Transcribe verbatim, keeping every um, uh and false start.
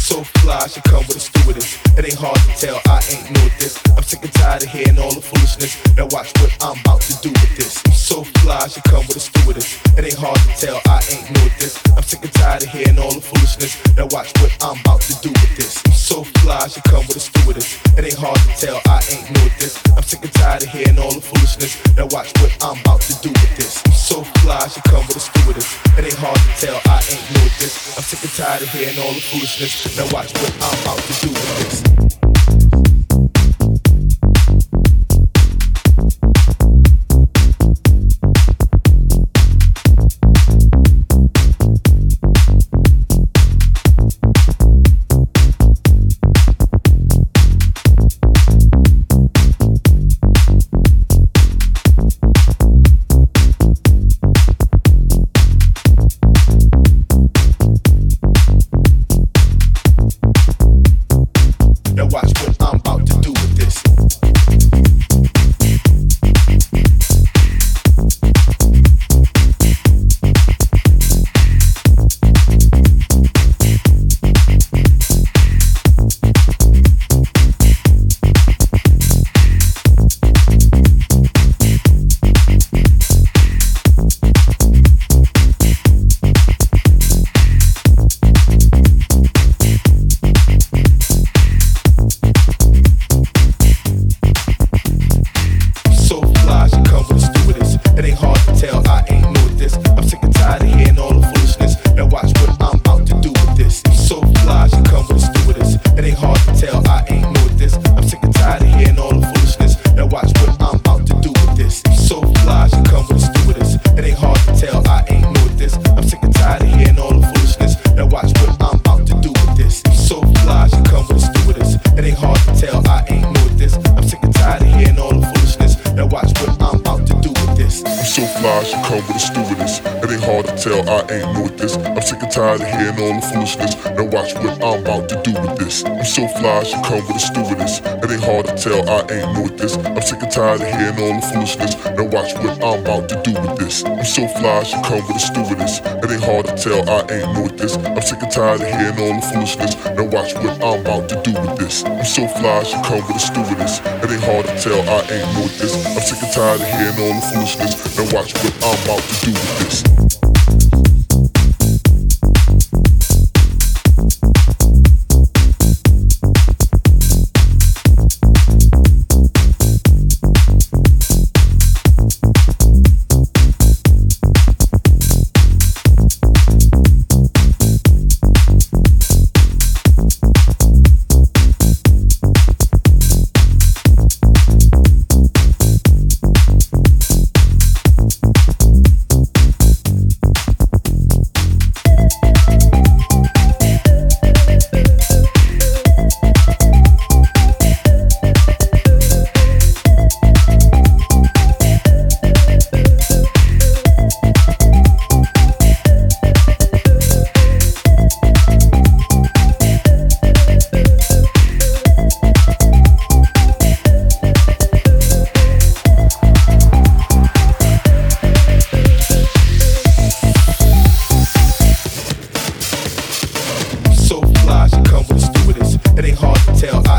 so fly, she come with a stewardess. It ain't hard to tell, I ain't new at this. I'm sick and tired of hearing all the foolishness. Now watch what I'm about to do with this. I'm so fly, she come with a stewardess. It ain't hard to tell, I ain't new at this. I'm sick and tired of hearing all the foolishness. Now watch what I'm about to do with this. I'm so fly, she come with a stewardess. It ain't hard to tell, I ain't new at this. I'm sick and tired of hearing all the foolishness. Now watch what I'm about to do with this. I'm so fly, she come with a stewardess. It ain't hard to tell, I ain't new at this. I'm sick and tired of hearing all the foolishness. Now watch what I'm about to do with this. Tired of hearing all the foolishness. Now watch what I'm about to do with this. I'm so fly, she come with a stewardess. It ain't hard to tell, I ain't new at this. I'm sick and tired of hearing all the foolishness. Now watch what I'm about to do with this. I'm so fly, she come with a stewardess. It ain't hard to tell, I ain't new at this. I'm sick and tired of hearing all the foolishness. Now watch what I'm about to do with this. I'm so fly, she come with a stewardess. It ain't hard to tell, I ain't new at this. I'm sick and tired of hearing all the foolishness. Now watch what I'm about to do with this. It ain't hard to tell. I